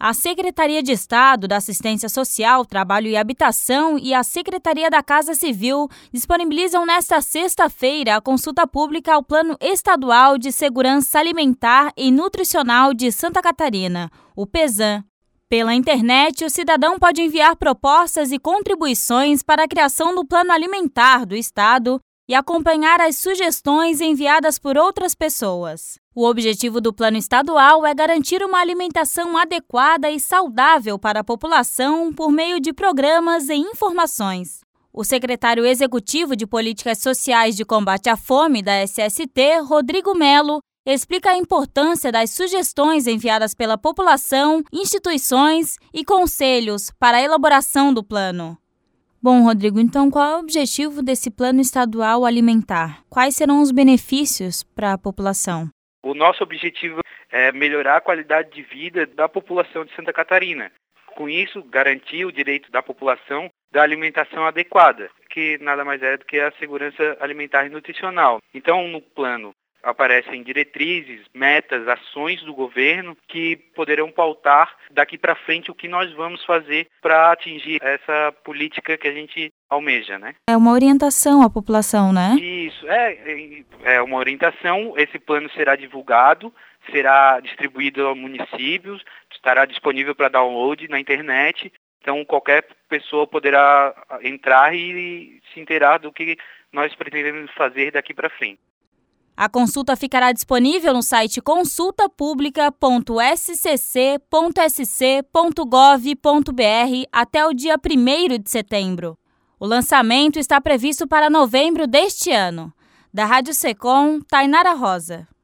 A Secretaria de Estado da Assistência Social, Trabalho e Habitação e a Secretaria da Casa Civil disponibilizam nesta sexta-feira a consulta pública ao Plano Estadual de Segurança Alimentar e Nutricional de Santa Catarina, o PESAN. Pela internet, o cidadão pode enviar propostas e contribuições para a criação do Plano Alimentar do Estado e acompanhar as sugestões enviadas por outras pessoas. O objetivo do Plano Estadual é garantir uma alimentação adequada e saudável para a população por meio de programas e informações. O secretário executivo de Políticas Sociais de Combate à Fome da SST, Rodrigo Melo, explica a importância das sugestões enviadas pela população, instituições e conselhos para a elaboração do plano. Bom, Rodrigo, então qual é o objetivo desse Plano Estadual Alimentar? Quais serão os benefícios para a população? O nosso objetivo é melhorar a qualidade de vida da população de Santa Catarina. Com isso, garantir o direito da população da alimentação adequada, que nada mais é do que a segurança alimentar e nutricional. Então, no plano aparecem diretrizes, metas, ações do governo que poderão pautar daqui para frente o que nós vamos fazer para atingir essa política que a gente almeja, né? É uma orientação à população, né? Isso, é uma orientação. Esse plano será divulgado, será distribuído aos municípios, estará disponível para download na internet. Então, qualquer pessoa poderá entrar e se inteirar do que nós pretendemos fazer daqui para frente. A consulta ficará disponível no site consultapublica.scc.sc.gov.br até o dia 1º de setembro. O lançamento está previsto para novembro deste ano. Da Rádio Secom, Tainara Rosa.